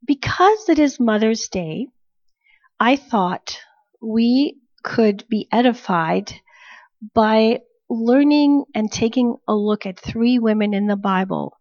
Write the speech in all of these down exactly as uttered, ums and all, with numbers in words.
because it is Mother's Day, I thought we could be edified by learning and taking a look at three women in the Bible.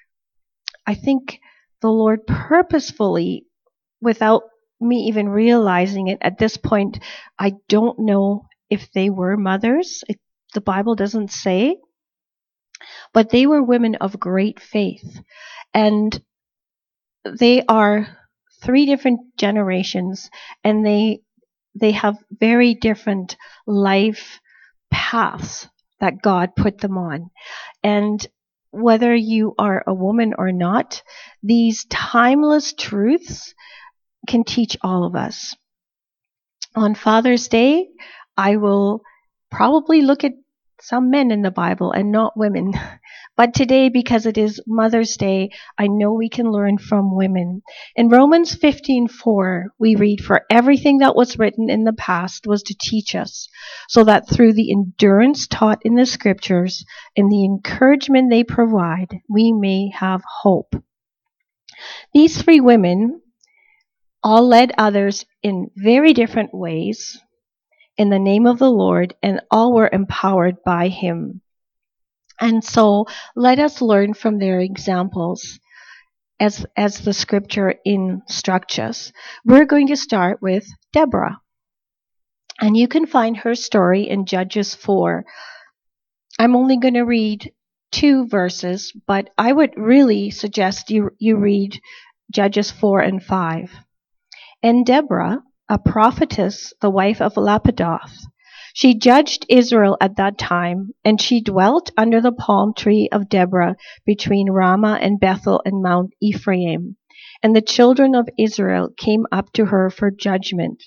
I think the Lord purposefully, without me even realizing it at this point, I don't know if they were mothers. It, the Bible doesn't say. But they were women of great faith. And they are three different generations, and they they have very different life paths that God put them on. And whether you are a woman or not, these timeless truths can teach all of us. On Father's Day, I will probably look at some men in the Bible and not women. But today, because it is Mother's Day, I know we can learn from women. In Romans fifteen four, we read, "For everything that was written in the past was to teach us, so that through the endurance taught in the Scriptures and the encouragement they provide, we may have hope." These three women all led others in very different ways in the name of the Lord, and all were empowered by Him. And so let us learn from their examples as, as the scripture instructs us. We're going to start with Deborah. And you can find her story in Judges four. I'm only going to read two verses, but I would really suggest you, you read Judges four and five. And Deborah, a prophetess, the wife of Lapidoth, she judged Israel at that time, and she dwelt under the palm tree of Deborah between Ramah and Bethel and Mount Ephraim. And the children of Israel came up to her for judgment.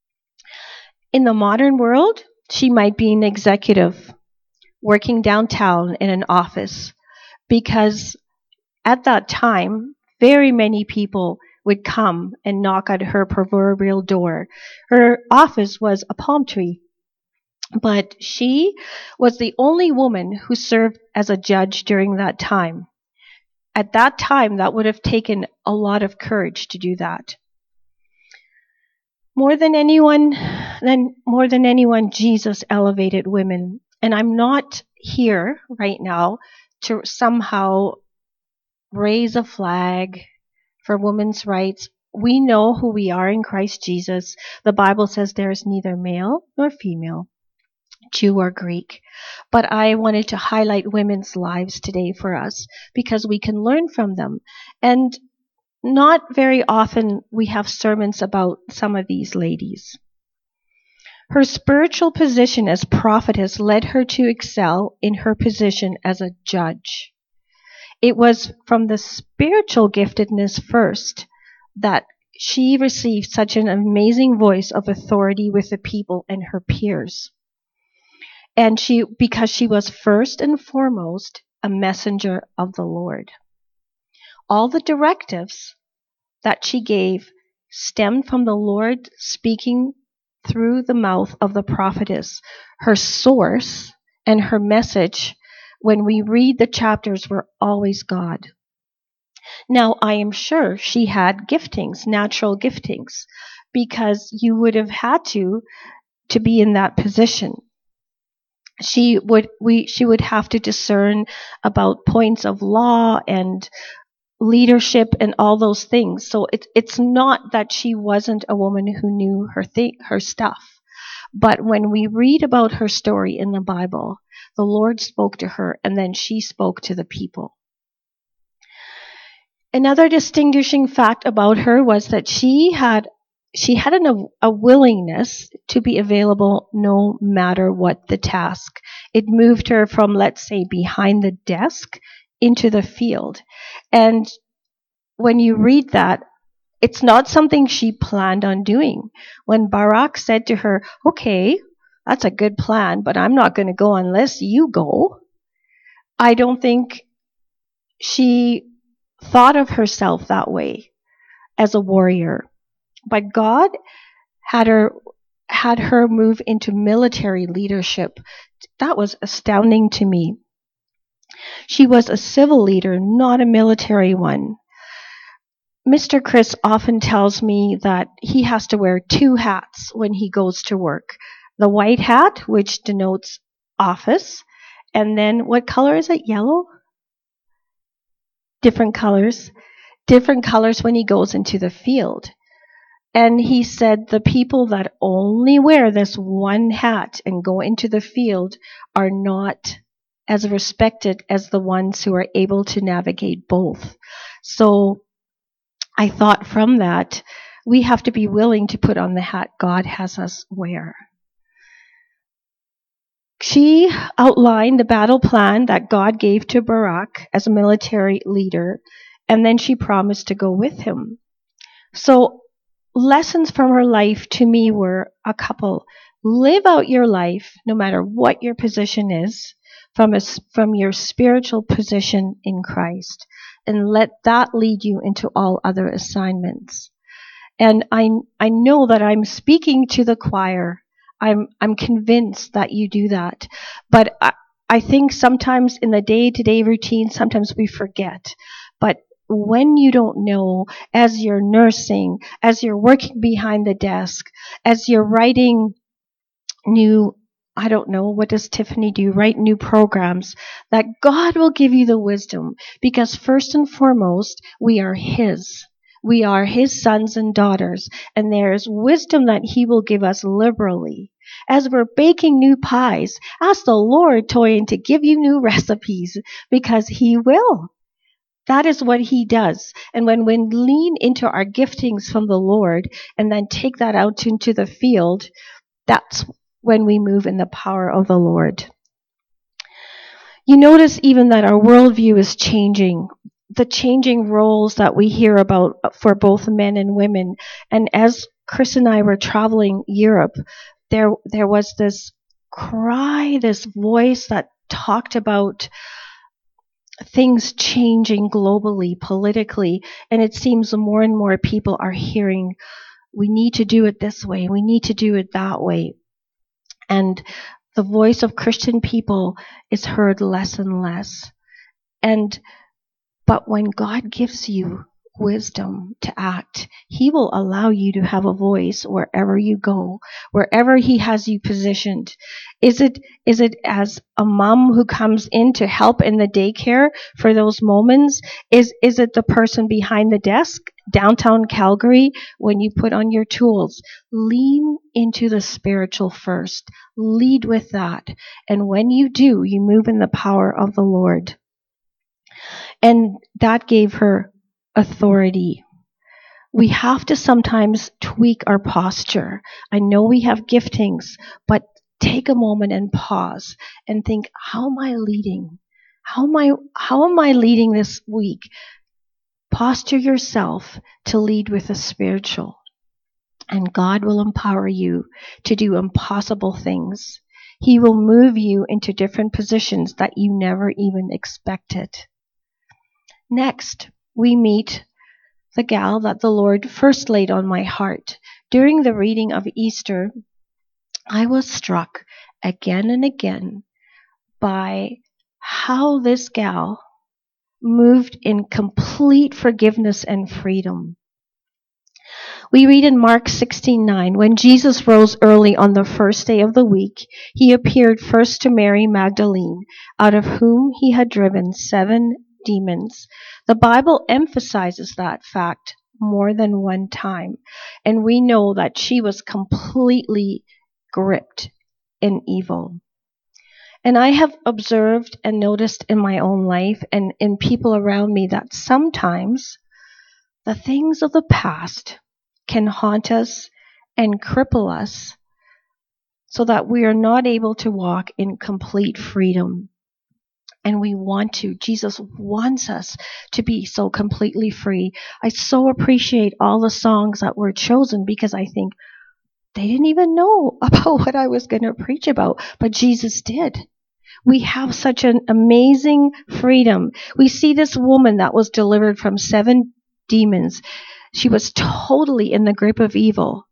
In the modern world, she might be an executive working downtown in an office, because at that time, very many people would come and knock at her proverbial door. Her office was a palm tree. But she was the only woman who served as a judge during that time. At that time, that would have taken a lot of courage to do that. More than anyone, then more than anyone, Jesus elevated women. And I'm not here right now to somehow raise a flag for women's rights. We know who we are in Christ Jesus. The Bible says there is neither male nor female, Jew or Greek. But I wanted to highlight women's lives today for us because we can learn from them. And not very often we have sermons about some of these ladies. Her spiritual position as prophetess led her to excel in her position as a judge. It was from the spiritual giftedness first that she received such an amazing voice of authority with the people and her peers. And she, because she was first and foremost a messenger of the Lord. All the directives that she gave stemmed from the Lord speaking through the mouth of the prophetess. Her source and her message, when we read the chapters, were always God. Now, I am sure she had giftings, natural giftings, because you would have had to to be in that position. She would we she would have to discern about points of law and leadership and all those things. So it, it's not that she wasn't a woman who knew her th- her stuff. But when we read about her story in the Bible, the Lord spoke to her and then she spoke to the people. Another distinguishing fact about her was that she had she had an, a willingness to be available no matter what the task. It moved her from, let's say, behind the desk into the field. And when you read that, it's not something she planned on doing. When Barak said to her, okay, that's a good plan, but I'm not going to go unless you go, I don't think she thought of herself that way as a warrior. But God had her had her move into military leadership. That was astounding to me. She was a civil leader, not a military one. Mister Chris often tells me that he has to wear two hats when he goes to work. The white hat, which denotes office, and then what color is it? Yellow? Different colors. Different colors when he goes into the field. And he said the people that only wear this one hat and go into the field are not as respected as the ones who are able to navigate both. So I thought from that, we have to be willing to put on the hat God has us wear. She outlined the battle plan that God gave to Barak as a military leader, and then she promised to go with him. So lessons from her life to me were a couple. Live out your life, no matter what your position is, from a, from your spiritual position in Christ, and let that lead you into all other assignments. And I I know that I'm speaking to the choir. I'm I'm convinced that you do that. But I, I think sometimes in the day-to-day routine, sometimes we forget. But when you don't know, as you're nursing, as you're working behind the desk, as you're writing new, I don't know, what does Tiffany do? Write new programs, that God will give you the wisdom, because first and foremost, we are His. We are His sons and daughters, and there is wisdom that He will give us liberally. As we're baking new pies, ask the Lord, Toyin, to give you new recipes, because He will. That is what He does. And when we lean into our giftings from the Lord and then take that out into the field, that's when we move in the power of the Lord. You notice even that our worldview is changing. The changing roles that we hear about for both men and women. And as Chris and I were traveling Europe, there there was this cry, this voice that talked about things changing globally, politically, and it seems more and more people are hearing, we need to do it this way, we need to do it that way. And the voice of Christian people is heard less and less. And but when God gives you wisdom to act, He will allow you to have a voice wherever you go, wherever He has you positioned. Is it is it as a mom who comes in to help in the daycare for those moments? Is is it the person behind the desk, downtown Calgary, when you put on your tools? Lean into the spiritual first. Lead with that. And when you do, you move in the power of the Lord. And that gave her authority. We have to sometimes tweak our posture. I know we have giftings, but take a moment and pause and think, how am I leading? How am I, how am I leading this week? Posture yourself to lead with the spiritual. And God will empower you to do impossible things. He will move you into different positions that you never even expected. Next, we meet the gal that the Lord first laid on my heart. During the reading of Easter, I was struck again and again by how this gal moved in complete forgiveness and freedom. We read in Mark sixteen nine, when Jesus rose early on the first day of the week, He appeared first to Mary Magdalene, out of whom He had driven seven demons. The Bible emphasizes that fact more than one time, and we know that she was completely gripped in evil. And I have observed and noticed in my own life and in people around me that sometimes the things of the past can haunt us and cripple us so that we are not able to walk in complete freedom. And we want to. Jesus wants us to be so completely free. I so appreciate all the songs that were chosen, because I think they didn't even know about what I was going to preach about, but Jesus did. We have such an amazing freedom. We see this woman that was delivered from seven demons. She was totally in the grip of evil.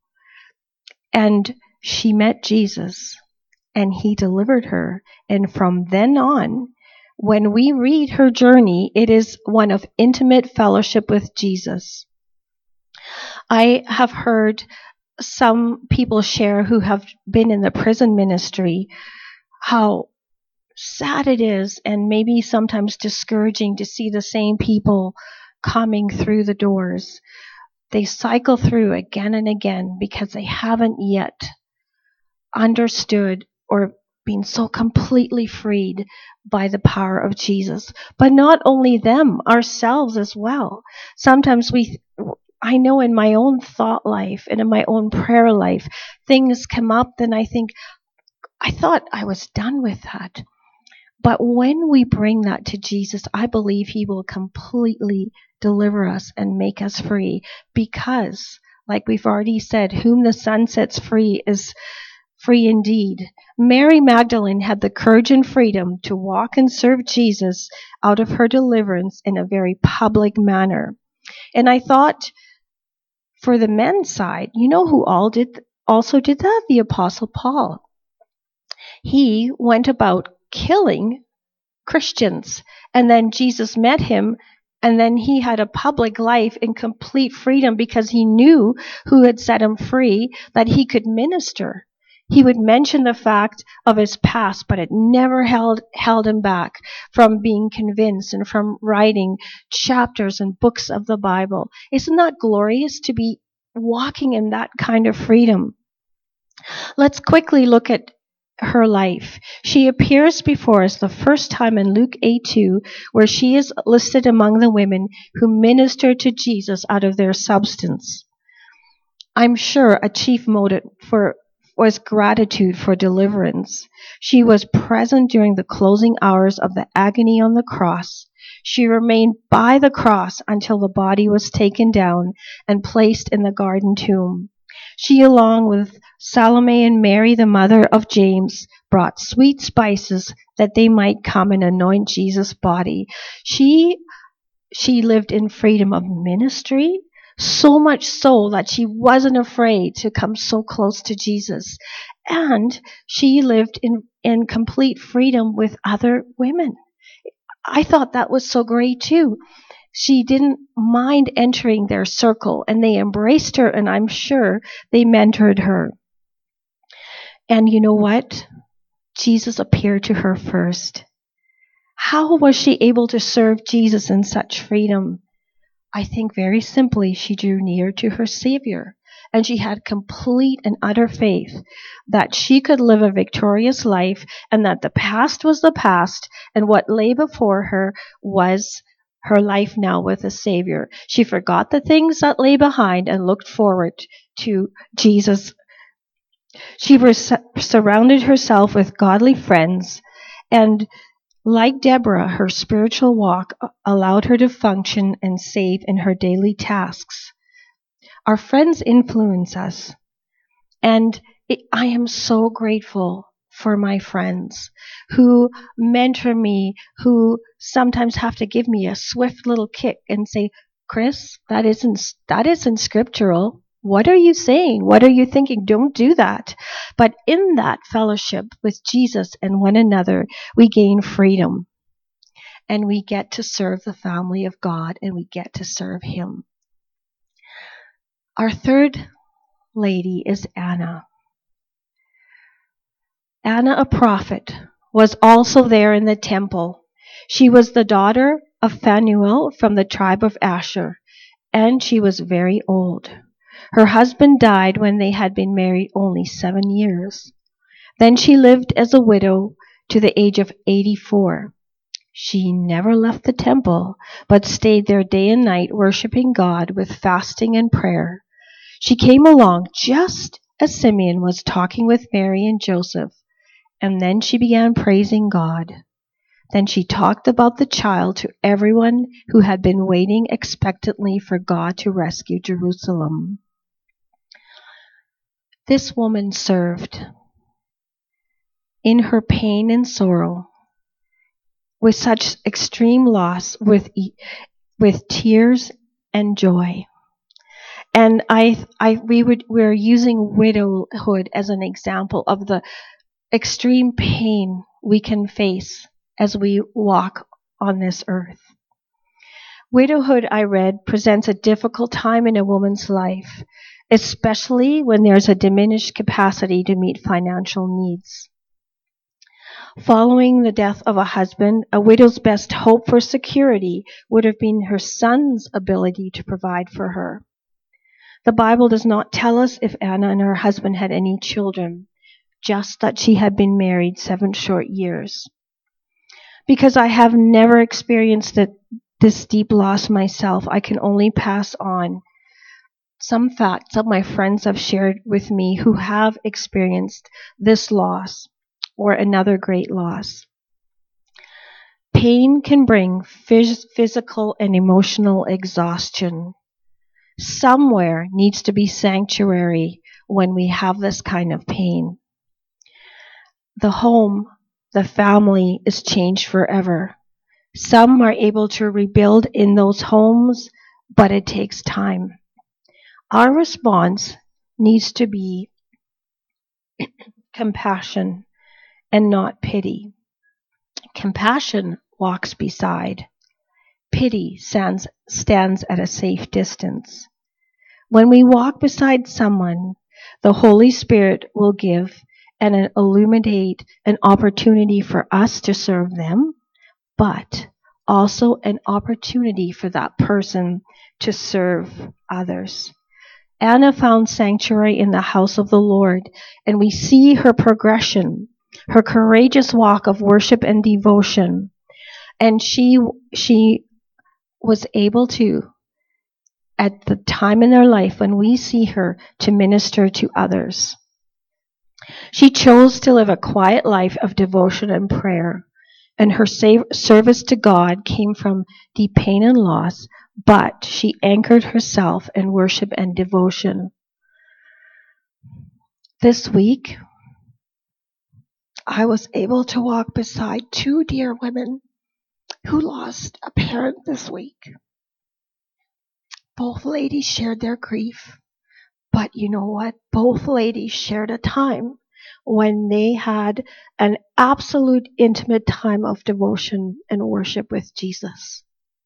And she met Jesus, and He delivered her. And from then on, when we read her journey, it is one of intimate fellowship with Jesus. I have heard some people share who have been in the prison ministry how sad it is and maybe sometimes discouraging to see the same people coming through the doors. They cycle through again and again because they haven't yet understood or been so completely freed by the power of Jesus. But not only them, ourselves as well. Sometimes we, I know in my own thought life and in my own prayer life, things come up and I think, I thought I was done with that. But when we bring that to Jesus, I believe he will completely deliver us and make us free because, like we've already said, whom the Son sets free is free indeed. Mary Magdalene had the courage and freedom to walk and serve Jesus out of her deliverance in a very public manner. And I thought for the men's side, you know who all did also did that? The Apostle Paul. He went about killing Christians, and then Jesus met him, and then he had a public life in complete freedom because he knew who had set him free, that he could minister. He would mention the fact of his past, but it never held held him back from being convinced and from writing chapters and books of the Bible. Isn't that glorious to be walking in that kind of freedom? Let's quickly look at her life. She appears before us the first time in Luke eight two, where she is listed among the women who ministered to Jesus out of their substance. I'm sure a chief motive for was gratitude for deliverance. She was present during the closing hours of the agony on the cross. She remained by the cross until the body was taken down and placed in the garden tomb. She, along with Salome and Mary, the mother of James, brought sweet spices that they might come and anoint Jesus' body. She, she lived in freedom of ministry, so much so that she wasn't afraid to come so close to Jesus. And she lived in, in complete freedom with other women. I thought that was so great too. She didn't mind entering their circle, and they embraced her, and I'm sure they mentored her. And you know what? Jesus appeared to her first. How was she able to serve Jesus in such freedom? I think very simply she drew near to her Savior, and she had complete and utter faith that she could live a victorious life and that the past was the past and what lay before her was her life now with a Savior. She forgot the things that lay behind and looked forward to Jesus. She was surrounded herself with godly friends, and like Deborah, her spiritual walk allowed her to function and save in her daily tasks. Our friends influence us, and it, I am so grateful for my friends who mentor me, who sometimes have to give me a swift little kick and say, Chris, that isn't, that isn't scriptural. What are you saying? What are you thinking? Don't do that. But in that fellowship with Jesus and one another, we gain freedom. And we get to serve the family of God, and we get to serve Him. Our third lady is Anna. Anna, a prophet, was also there in the temple. She was the daughter of Phanuel from the tribe of Asher, and she was very old. Her husband died when they had been married only seven years. Then she lived as a widow to the age of eighty-four. She never left the temple, but stayed there day and night, worshiping God with fasting and prayer. She came along just as Simeon was talking with Mary and Joseph, and then she began praising God. Then she talked about the child to everyone who had been waiting expectantly for God to rescue Jerusalem. This woman served in her pain and sorrow, with such extreme loss, with with tears and joy. And I, I, we would, we're using widowhood as an example of the extreme pain we can face as we walk on this earth. Widowhood, I read, presents a difficult time in a woman's life, especially when there's a diminished capacity to meet financial needs. Following the death of a husband, a widow's best hope for security would have been her son's ability to provide for her. The Bible does not tell us if Anna and her husband had any children, just that she had been married seven short years. Because I have never experienced it, this deep loss myself, I can only pass on some facts that my friends have shared with me who have experienced this loss or another great loss. Pain can bring phys- physical and emotional exhaustion. Somewhere needs to be sanctuary when we have this kind of pain. The home, the family is changed forever. Some are able to rebuild in those homes, but it takes time. Our response needs to be compassion and not pity. Compassion walks beside. Pity stands, stands at a safe distance. When we walk beside someone, the Holy Spirit will give and illuminate an opportunity for us to serve them, but also an opportunity for that person to serve others. Anna found sanctuary in the house of the Lord, and we see her progression, her courageous walk of worship and devotion. And she she was able to, at the time in their life when we see her, to minister to others. She chose to live a quiet life of devotion and prayer, and her service to God came from deep pain and loss, but she anchored herself in worship and devotion. This week, I was able to walk beside two dear women who lost a parent this week. Both ladies shared their grief, but you know what? Both ladies shared a time when they had an absolute intimate time of devotion and worship with Jesus.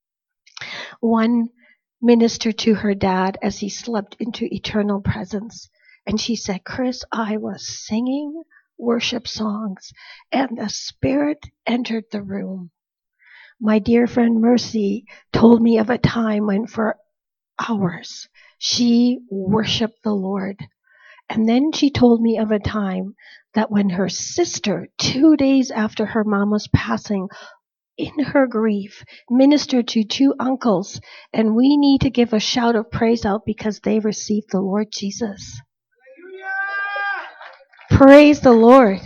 One ministered to her dad as he slept into eternal presence, and she said, "Chris, I was singing worship songs and the Spirit entered the room." My dear friend Mercy told me of a time when for hours she worshiped the Lord. And then she told me of a time that when her sister, two days after her mama's passing, in her grief, ministered to two uncles, and we need to give a shout of praise out because they received the Lord Jesus. Hallelujah! Praise the Lord.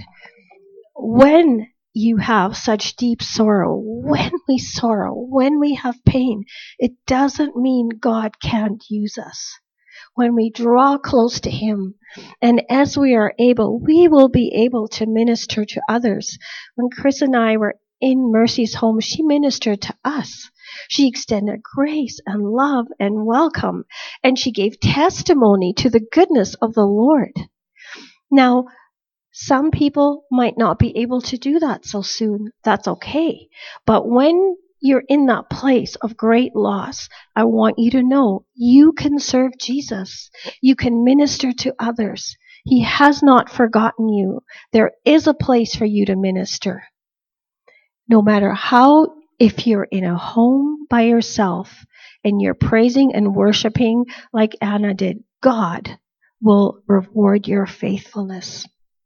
When you have such deep sorrow, when we sorrow, when we have pain, it doesn't mean God can't use us. When we draw close to Him, and as we are able, we will be able to minister to others. When Chris and I were in Mercy's home, she ministered to us. She extended grace and love and welcome, and she gave testimony to the goodness of the Lord. Now, some people might not be able to do that so soon. That's okay. But when you're in that place of great loss, I want you to know you can serve Jesus. You can minister to others. He has not forgotten you. There is a place for you to minister. No matter how, if you're in a home by yourself and you're praising and worshiping like Anna did, God will reward your faithfulness.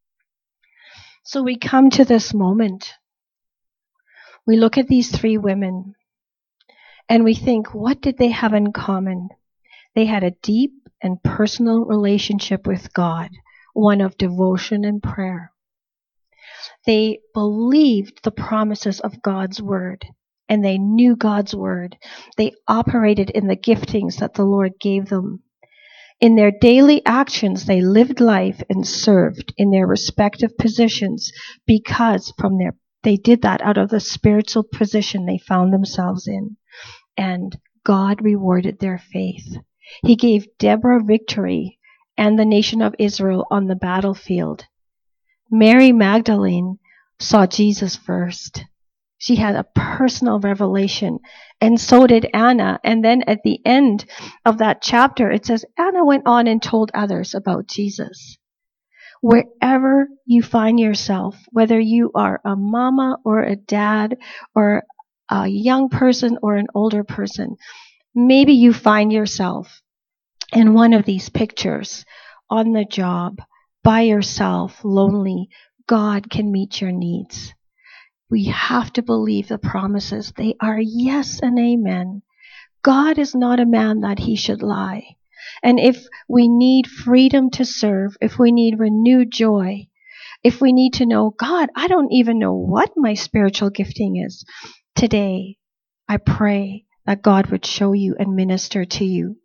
So we come to this moment. We look at these three women and we think, what did they have in common? They had a deep and personal relationship with God, one of devotion and prayer. They believed the promises of God's word, and they knew God's word. They operated in the giftings that the Lord gave them. In their daily actions, they lived life and served in their respective positions because from their they did that out of the spiritual position they found themselves in. And God rewarded their faith. He gave Deborah victory and the nation of Israel on the battlefield. Mary Magdalene saw Jesus first. She had a personal revelation, and so did Anna. And then at the end of that chapter, it says Anna went on and told others about Jesus. Wherever you find yourself, whether you are a mama or a dad or a young person or an older person, maybe you find yourself in one of these pictures, on the job, by yourself, lonely. God can meet your needs. We have to believe the promises. They are yes and amen. God is not a man that he should lie. And if we need freedom to serve, if we need renewed joy, if we need to know, God, I don't even know what my spiritual gifting is, today I pray that God would show you and minister to you.